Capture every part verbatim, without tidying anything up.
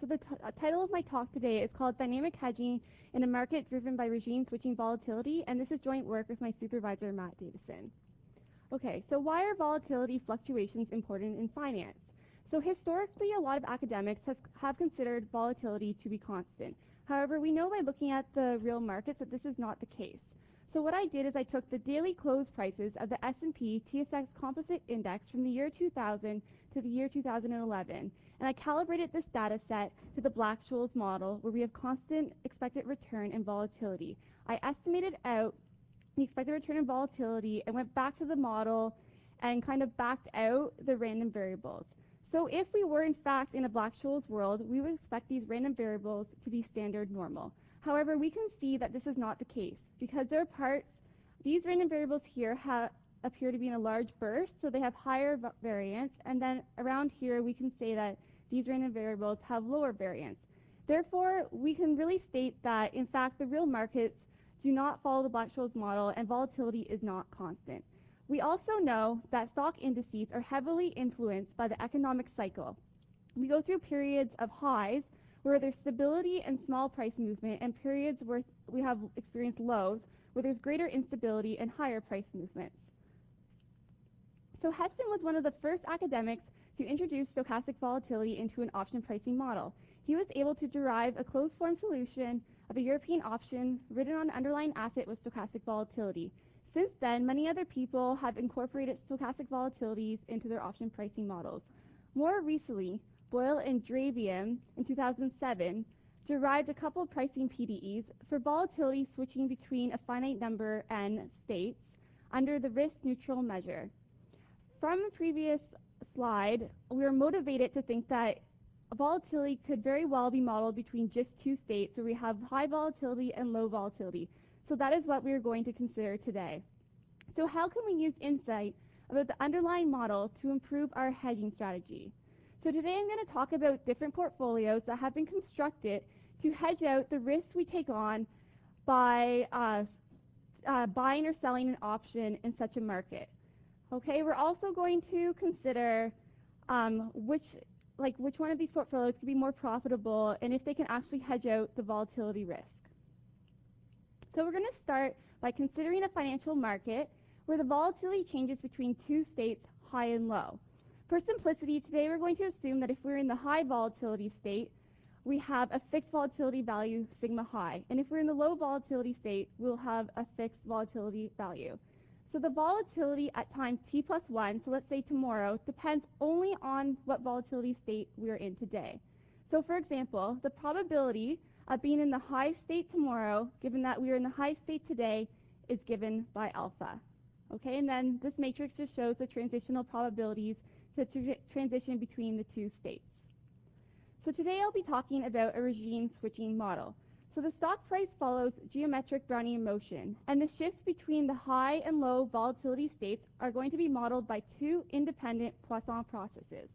So the t uh, title of my talk today is called Dynamic Hedging in a Market Driven by Regime Switching Volatility, and this is joint work with my supervisor, Matt Davison. Okay, so why are volatility fluctuations important in finance? So historically, a lot of academics has, have considered volatility to be constant. However, we know by looking at the real markets that this is not the case. So what I did is I took the daily close prices of the S and P T S X Composite Index from the year two thousand to the year two thousand eleven, and I calibrated this data set to the Black-Scholes model, where we have constant expected return and volatility. I estimated out the expected return and volatility and went back to the model and kind of backed out the random variables. So if we were in fact in a Black-Scholes world, we would expect these random variables to be standard normal. However, we can see that this is not the case because there are parts, these random variables here have, appear to be in a large burst, so they have higher variance, and then around here we can say that these random variables have lower variance. Therefore, we can really state that, in fact, the real markets do not follow the Black-Scholes model and volatility is not constant. We also know that stock indices are heavily influenced by the economic cycle. We go through periods of highs where there's stability and small price movement, and periods where we have experienced lows where there's greater instability and higher price movements. So Heston was one of the first academics to introduce stochastic volatility into an option pricing model. He was able to derive a closed form solution of a European option written on an underlying asset with stochastic volatility. Since then, many other people have incorporated stochastic volatilities into their option pricing models. More recently, Boyle and Dravium in two thousand seven derived a couple of pricing P D Es for volatility switching between a finite number n states under the risk-neutral measure. From the previous slide, we were motivated to think that volatility could very well be modeled between just two states where we have high volatility and low volatility. So that is what we are going to consider today. So how can we use insight about the underlying model to improve our hedging strategy? So today I'm going to talk about different portfolios that have been constructed to hedge out the risks we take on by uh, uh, buying or selling an option in such a market. Okay, we're also going to consider um, which, like which one of these portfolios could be more profitable and if they can actually hedge out the volatility risk. So we're going to start by considering a financial market where the volatility changes between two states, high and low. For simplicity, today we're going to assume that if we're in the high volatility state, we have a fixed volatility value, sigma high. And if we're in the low volatility state, we'll have a fixed volatility value. So the volatility at time t plus one, so let's say tomorrow, depends only on what volatility state we're in today. So for example, the probability of being in the high state tomorrow, given that we are in the high state today, is given by alpha. Okay, and then this matrix just shows the transitional probabilities to tr transition between the two states. So today I'll be talking about a regime switching model. So the stock price follows geometric Brownian motion, and the shifts between the high and low volatility states are going to be modeled by two independent Poisson processes.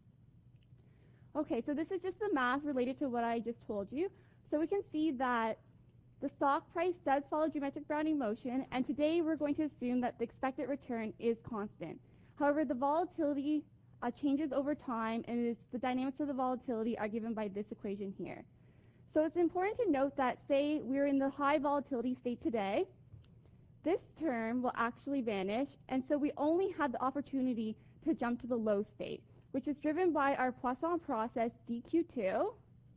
Okay, so this is just the math related to what I just told you. So we can see that the stock price does follow geometric Brownian motion, and today we're going to assume that the expected return is constant. However, the volatility uh, changes over time, and it's, the dynamics of the volatility are given by this equation here. So it's important to note that, say we're in the high volatility state today, this term will actually vanish, and so we only have the opportunity to jump to the low state, which is driven by our Poisson process D Q two,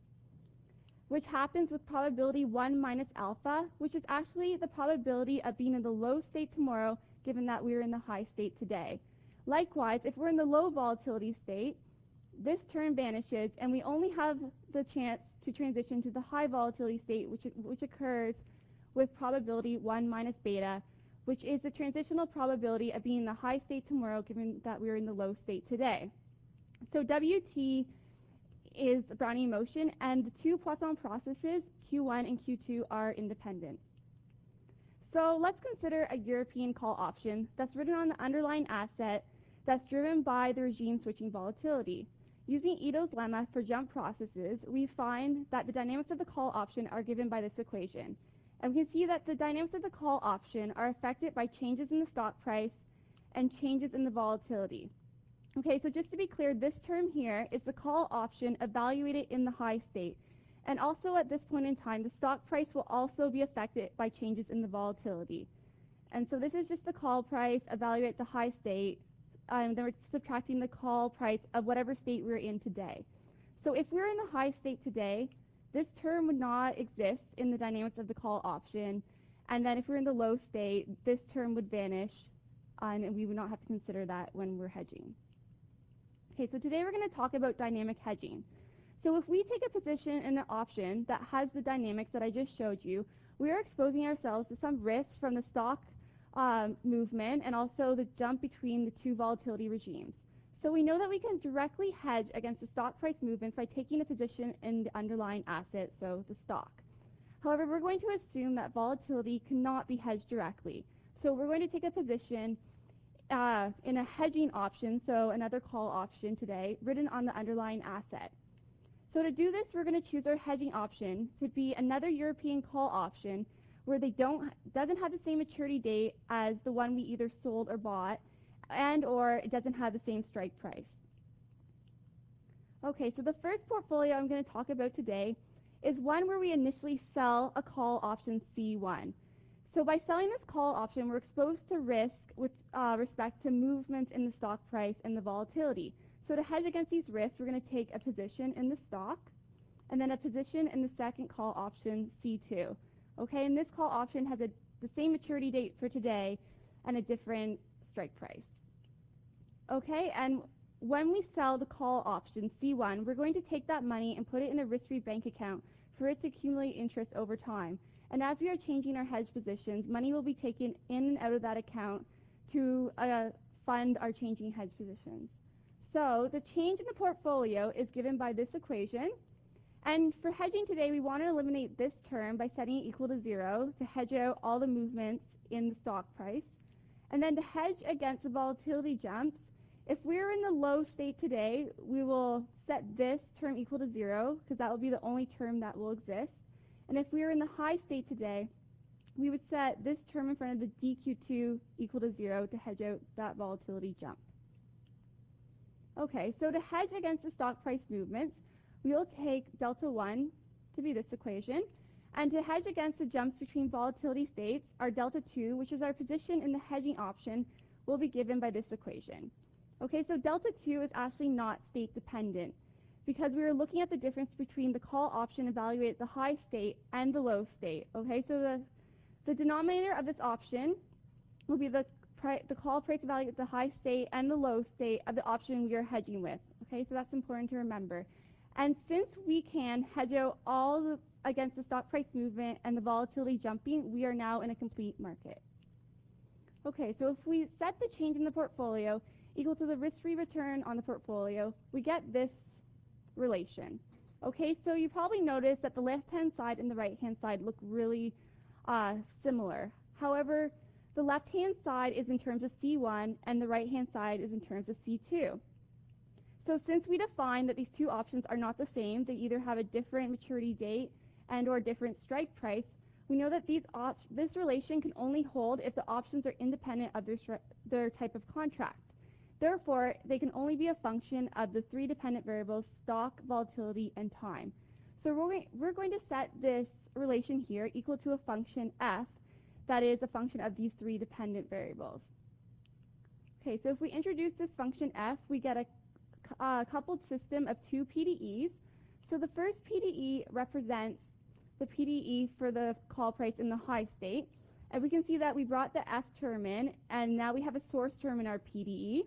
which happens with probability one minus alpha, which is actually the probability of being in the low state tomorrow, given that we're in the high state today. Likewise, if we're in the low volatility state, this term vanishes, and we only have the chance to transition to the high volatility state, which, which occurs with probability one minus beta, which is the transitional probability of being in the high state tomorrow, given that we're in the low state today. So W T is Brownian motion, and the two Poisson processes, Q one and Q two, are independent. So let's consider a European call option that's written on the underlying asset that's driven by the regime switching volatility. Using Ito's lemma for jump processes, we find that the dynamics of the call option are given by this equation. And we can see that the dynamics of the call option are affected by changes in the stock price and changes in the volatility. Okay, so just to be clear, this term here is the call option evaluated in the high state. And also at this point in time, the stock price will also be affected by changes in the volatility. And so this is just the call price evaluated at the high state, and um, then we're subtracting the call price of whatever state we're in today. So if we're in the high state today, this term would not exist in the dynamics of the call option. And then if we're in the low state, this term would vanish, um, and we would not have to consider that when we're hedging. Okay, so today we're going to talk about dynamic hedging. So if we take a position in an option that has the dynamics that I just showed you, we are exposing ourselves to some risk from the stock um, movement and also the jump between the two volatility regimes. So we know that we can directly hedge against the stock price movements by taking a position in the underlying asset, so the stock. However, we're going to assume that volatility cannot be hedged directly. So we're going to take a position uh, in a hedging option, so another call option today, written on the underlying asset. So to do this, we're going to choose our hedging option to be another European call option where they don't doesn't have the same maturity date as the one we either sold or bought, and or it doesn't have the same strike price. Okay, so the first portfolio I'm going to talk about today is one where we initially sell a call option C one. So by selling this call option, we're exposed to risk with uh, respect to movements in the stock price and the volatility. So to hedge against these risks, we're going to take a position in the stock and then a position in the second call option, C two. Okay, and this call option has a, the same maturity date for today and a different strike price. Okay, and when we sell the call option, C one, we're going to take that money and put it in a risk-free bank account for it to accumulate interest over time. And as we are changing our hedge positions, money will be taken in and out of that account to uh, fund our changing hedge positions. So the change in the portfolio is given by this equation. And for hedging today, we want to eliminate this term by setting it equal to zero to hedge out all the movements in the stock price. And then to hedge against the volatility jumps, if we're in the low state today, we will set this term equal to zero because that will be the only term that will exist. And if we are in the high state today, we would set this term in front of the D Q two equal to zero to hedge out that volatility jump. Okay, so to hedge against the stock price movements, we will take delta one to be this equation, and to hedge against the jumps between volatility states, our delta two, which is our position in the hedging option, will be given by this equation. Okay, so delta two is actually not state dependent because we were looking at the difference between the call option evaluated at the high state and the low state. Okay, so the, the denominator of this option will be the the call price value at the high state and the low state of the option we are hedging with. Okay, so that's important to remember. And since we can hedge out all the, against the stock price movement and the volatility jumping, we are now in a complete market. Okay, so if we set the change in the portfolio equal to the risk-free return on the portfolio, we get this relation. Okay, so you probably noticed that the left-hand side and the right-hand side look really uh, similar. However, the left-hand side is in terms of C one and the right-hand side is in terms of C two. So since we define that these two options are not the same, they either have a different maturity date and or different strike price, we know that these op this relation can only hold if the options are independent of their, their type of contract. Therefore, they can only be a function of the three dependent variables, stock, volatility, and time. So we're going, we're going to set this relation here equal to a function f that is a function of these three dependent variables. Okay, so if we introduce this function f, we get a uh, coupled system of two P D Es. So the first P D E represents the P D E for the call price in the high state. And we can see that we brought the f term in, and now we have a source term in our P D E.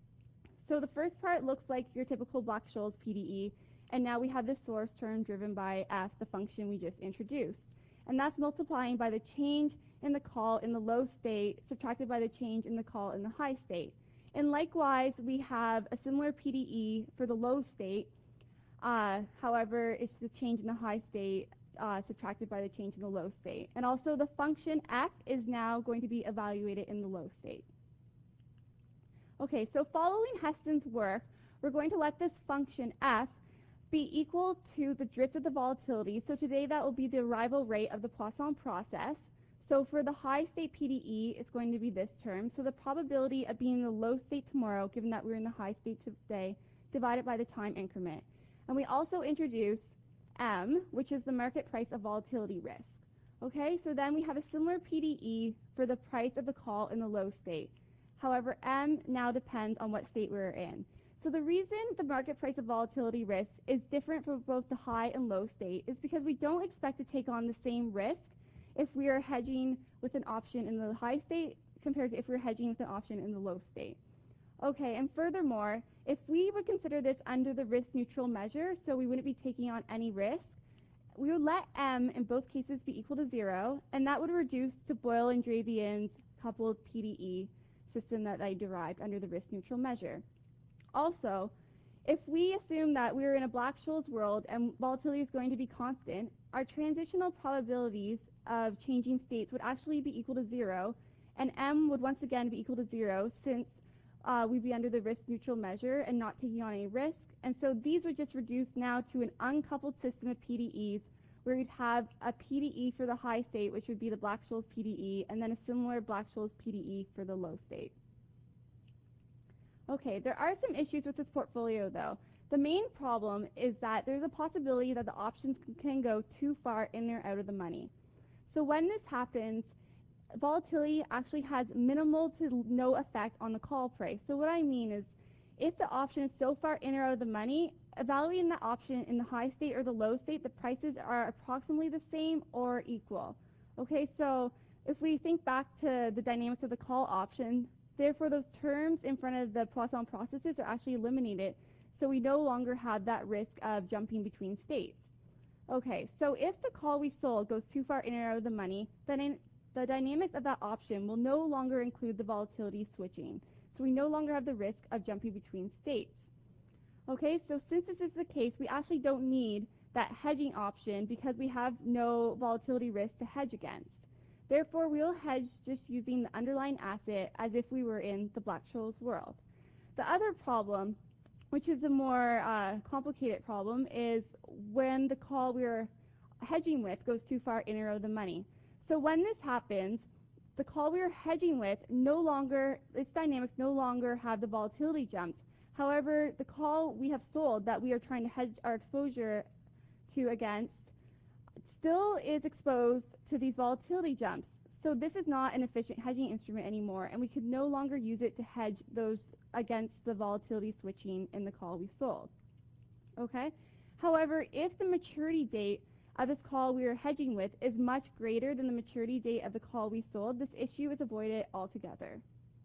So the first part looks like your typical Black-Scholes P D E, and now we have the source term driven by f, the function we just introduced. And that's multiplying by the change in the call in the low state subtracted by the change in the call in the high state. And likewise, we have a similar P D E for the low state. Uh, however, it's the change in the high state uh, subtracted by the change in the low state. And also the function f is now going to be evaluated in the low state. Okay, so following Heston's work, we're going to let this function f be equal to the drift of the volatility. So today that will be the arrival rate of the Poisson process. So for the high state P D E, it's going to be this term. So the probability of being in the low state tomorrow, given that we're in the high state today, divided by the time increment. And we also introduce M, which is the market price of volatility risk. Okay, so then we have a similar P D E for the price of the call in the low state. However, M now depends on what state we're in. So the reason the market price of volatility risk is different for both the high and low state is because we don't expect to take on the same risk if we are hedging with an option in the high state compared to if we're hedging with an option in the low state. Okay, and furthermore, if we would consider this under the risk neutral measure, so we wouldn't be taking on any risk, we would let M in both cases be equal to zero, and that would reduce to Boyle and Dravian's coupled P D E system that I derived under the risk neutral measure. Also, if we assume that we're in a Black-Scholes world and volatility is going to be constant, our transitional probabilities of changing states would actually be equal to zero, and M would once again be equal to zero since uh, we'd be under the risk neutral measure and not taking on any risk. And so these would just reduce now to an uncoupled system of P D Es where we'd have a P D E for the high state, which would be the Black-Scholes P D E, and then a similar Black-Scholes P D E for the low state. Okay, there are some issues with this portfolio though. The main problem is that there's a possibility that the options can go too far in or out of the money. So when this happens, volatility actually has minimal to no effect on the call price. So what I mean is, if the option is so far in or out of the money, evaluating the option in the high state or the low state, the prices are approximately the same or equal. Okay, so if we think back to the dynamics of the call option, therefore those terms in front of the Poisson processes are actually eliminated, so we no longer have that risk of jumping between states. Okay, so if the call we sold goes too far in or out of the money, then in the dynamics of that option will no longer include the volatility switching. So we no longer have the risk of jumping between states. Okay, so since this is the case, we actually don't need that hedging option because we have no volatility risk to hedge against. Therefore, we'll hedge just using the underlying asset as if we were in the Black-Scholes world. The other problem, which is a more uh, complicated problem, is when the call we're hedging with goes too far in or out of the money. So when this happens, the call we are hedging with no longer, its dynamics no longer have the volatility jumps. However, the call we have sold that we are trying to hedge our exposure to against still is exposed to these volatility jumps. So this is not an efficient hedging instrument anymore, and we could no longer use it to hedge those against the volatility switching in the call we sold. Okay? However, if the maturity date of this call we are hedging with is much greater than the maturity date of the call we sold, this issue is avoided altogether.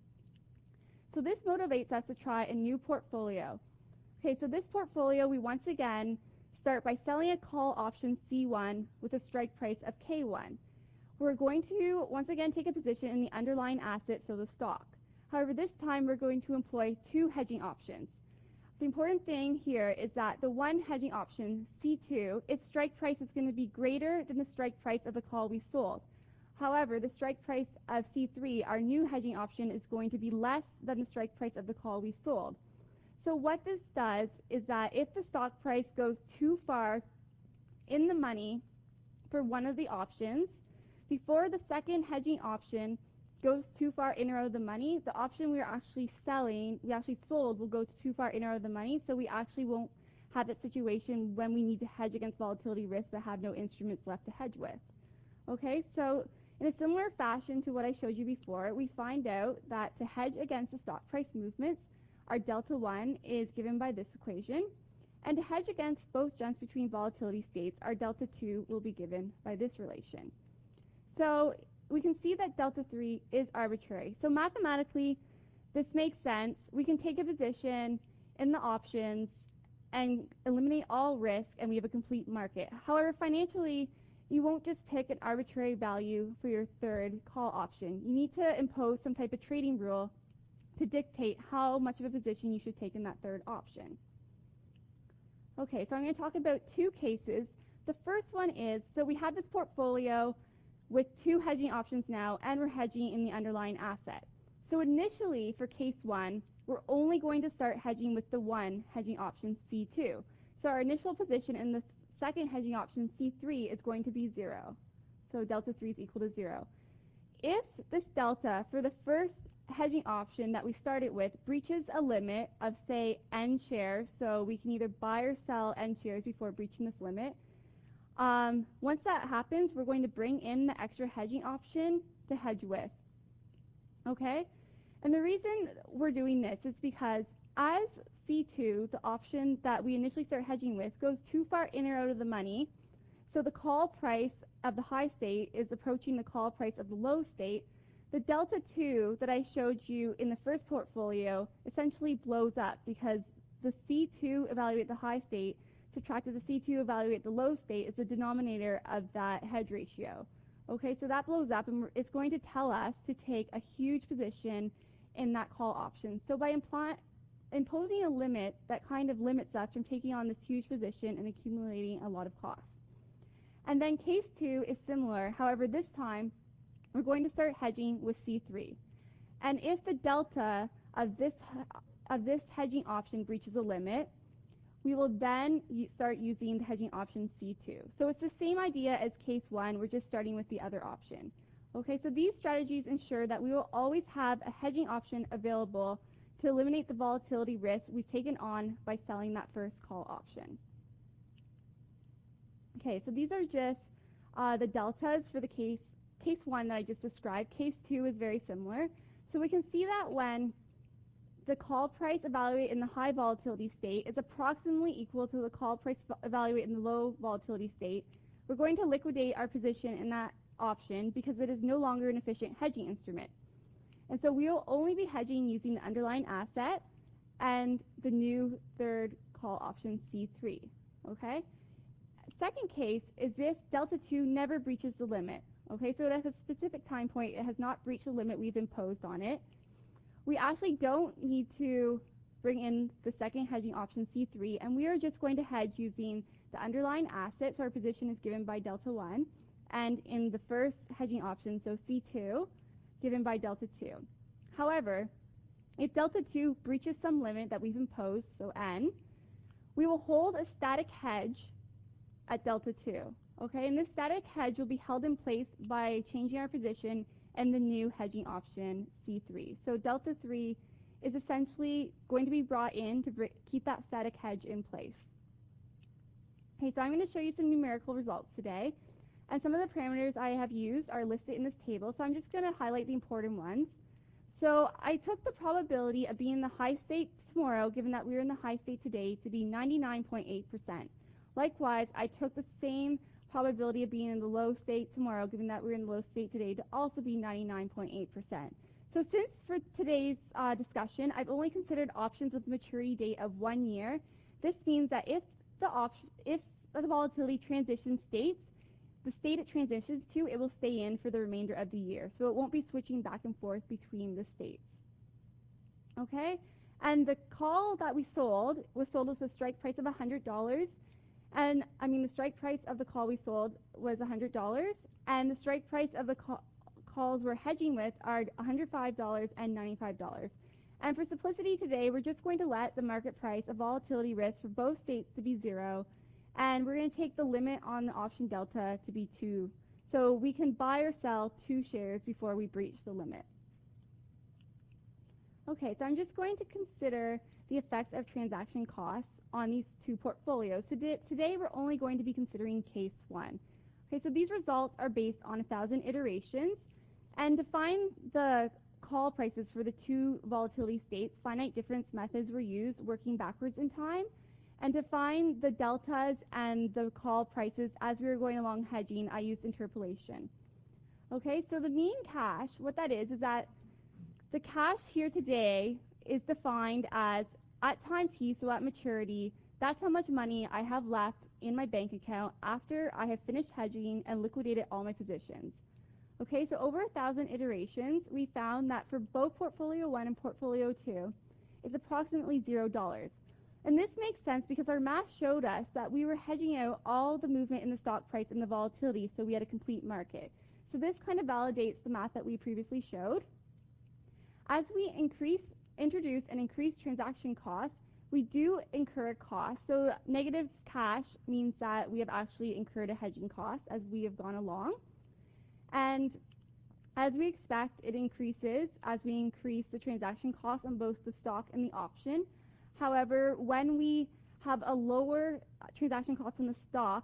So this motivates us to try a new portfolio. Okay, so this portfolio we once again start by selling a call option C one with a strike price of K one. We're going to once again take a position in the underlying asset, so the stock. However, this time we're going to employ two hedging options. The important thing here is that the one hedging option, C two, its strike price is going to be greater than the strike price of the call we sold. However, the strike price of C three, our new hedging option, is going to be less than the strike price of the call we sold. So what this does is that if the stock price goes too far in the money for one of the options, before the second hedging option goes too far in or out of the money, the option we are actually selling, we actually sold, will go too far in or out of the money, so we actually won't have that situation when we need to hedge against volatility risk but have no instruments left to hedge with. Okay, so in a similar fashion to what I showed you before, we find out that to hedge against the stock price movements, our delta one is given by this equation, and to hedge against both jumps between volatility states, our delta two will be given by this relation. So we can see that delta three is arbitrary. So mathematically, this makes sense. We can take a position in the options and eliminate all risk, and we have a complete market. However, financially, you won't just pick an arbitrary value for your third call option. You need to impose some type of trading rule to dictate how much of a position you should take in that third option. Okay, so I'm going to talk about two cases. The first one is, so we have this portfolio with two hedging options now, and we're hedging in the underlying asset. So initially, for case one, we're only going to start hedging with the one hedging option, C two. So our initial position in the second hedging option, C three, is going to be zero. So delta three is equal to zero. if this delta for the first hedging option that we started with breaches a limit of, say, N shares, so we can either buy or sell N shares before breaching this limit, um, once that happens, we're going to bring in the extra hedging option to hedge with. Okay? And the reason we're doing this is because as C two, the option that we initially start hedging with, goes too far in or out of the money, so the call price of the high state is approaching the call price of the low state, the delta two that I showed you in the first portfolio essentially blows up because the C two evaluate the high state subtracted the C two evaluate the low state is the denominator of that hedge ratio. Okay, so that blows up and it's going to tell us to take a huge position in that call option. So by impl imposing a limit, that kind of limits us from taking on this huge position and accumulating a lot of costs. And then case two is similar, however this time we're going to start hedging with C three. And if the delta of this, of this hedging option breaches a limit, we will then start using the hedging option C two. So it's the same idea as case one, we're just starting with the other option. Okay, so these strategies ensure that we will always have a hedging option available to eliminate the volatility risk we've taken on by selling that first call option. Okay, so these are just uh, the deltas for the case, case one that I just described. Case two is very similar. So we can see that when the call price evaluated in the high volatility state is approximately equal to the call price evaluated in the low volatility state, we're going to liquidate our position in that option because it is no longer an efficient hedging instrument. And so we will only be hedging using the underlying asset and the new third call option C three. Okay? Second case is if delta two never breaches the limit. Okay, so at a specific time point it has not breached the limit we've imposed on it. We actually don't need to bring in the second hedging option C three, and we are just going to hedge using the underlying asset, so our position is given by delta one, and in the first hedging option, so C two, given by delta two. However, if delta two breaches some limit that we've imposed, so N, we will hold a static hedge at delta two. Okay, and this static hedge will be held in place by changing our position and the new hedging option C three. So delta three is essentially going to be brought in to keep that static hedge in place. Okay, so I'm going to show you some numerical results today, and some of the parameters I have used are listed in this table, so I'm just going to highlight the important ones. So I took the probability of being in the high state tomorrow, given that we are in the high state today, to be ninety-nine point eight percent. Likewise, I took the same probability of being in the low state tomorrow, given that we're in the low state today, to also be ninety-nine point eight percent. So since for today's uh, discussion, I've only considered options with maturity date of one year, this means that if the option, if the volatility transition states, the state it transitions to, it will stay in for the remainder of the year. So it won't be switching back and forth between the states. Okay? And the call that we sold was sold with a strike price of one hundred dollars. And, I mean, the strike price of the call we sold was one hundred dollars, and the strike price of the call, calls we're hedging with are one hundred five dollars and ninety-five dollars. And for simplicity today, we're just going to let the market price of volatility risk for both states to be zero, and we're going to take the limit on the option delta to be two. So we can buy or sell two shares before we breach the limit. Okay, so I'm just going to consider the effects of transaction costs on these two portfolios. So today we're only going to be considering case one. Okay, so these results are based on a thousand iterations, and to find the call prices for the two volatility states, finite difference methods were used working backwards in time, and to find the deltas and the call prices as we were going along hedging, I used interpolation. Okay, so the mean cash, what that is, is that the cash here today is defined as at time t, so at maturity, that's how much money I have left in my bank account after I have finished hedging and liquidated all my positions. Okay, so over a thousand iterations, we found that for both portfolio one and portfolio two, it's approximately zero dollars. And this makes sense because our math showed us that we were hedging out all the movement in the stock price and the volatility, so we had a complete market. So this kind of validates the math that we previously showed. As we increase introduce and increase transaction costs, we do incur costs. So negative cash means that we have actually incurred a hedging cost as we have gone along. And As we expect, it increases as we increase the transaction cost on both the stock and the option. However, when we have a lower transaction cost on the stock,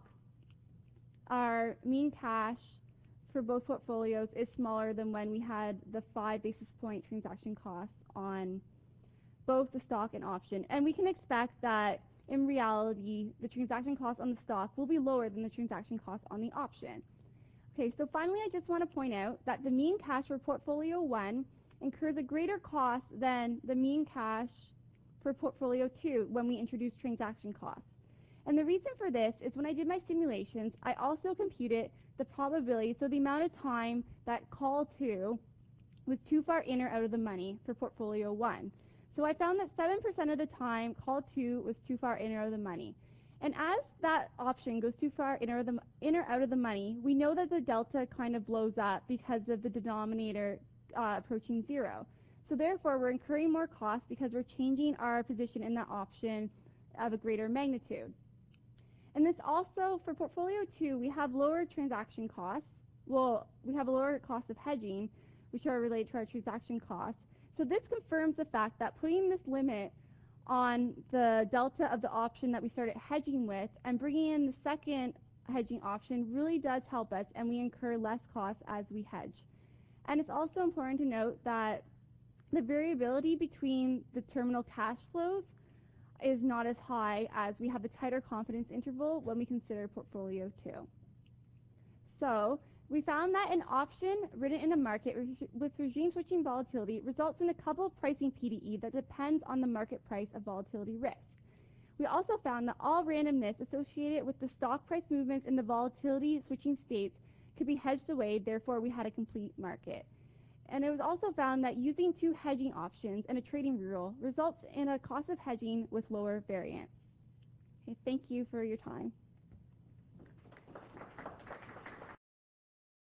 our mean cash for both portfolios is smaller than when we had the five basis point transaction cost on both the stock and option. And we can expect that in reality, the transaction cost on the stock will be lower than the transaction cost on the option. Okay, so finally I just want to point out that the mean cash for portfolio one incurs a greater cost than the mean cash for portfolio two when we introduce transaction costs. And the reason for this is when I did my simulations, I also computed the probability, so the amount of time that call two was too far in or out of the money for portfolio one. So I found that seven percent of the time call two was too far in or out of the money. And as that option goes too far in or, the, in or out of the money, we know that the delta kind of blows up because of the denominator uh, approaching zero. So therefore, we're incurring more costs because we're changing our position in that option of a greater magnitude. And this also, for portfolio two, we have lower transaction costs. Well, we have a lower cost of hedging, which are related to our transaction costs. So this confirms the fact that putting this limit on the delta of the option that we started hedging with and bringing in the second hedging option really does help us, and we incur less costs as we hedge. And it's also important to note that the variability between the terminal cash flows is not as high as we have a tighter confidence interval when we consider portfolio two. So we found that an option written in a market with regime switching volatility results in a couple pricing P D E that depends on the market price of volatility risk. We also found that all randomness associated with the stock price movements in the volatility switching states could be hedged away, therefore we had a complete market. And it was also found that using two hedging options and a trading rule results in a cost of hedging with lower variance. Okay, thank you for your time.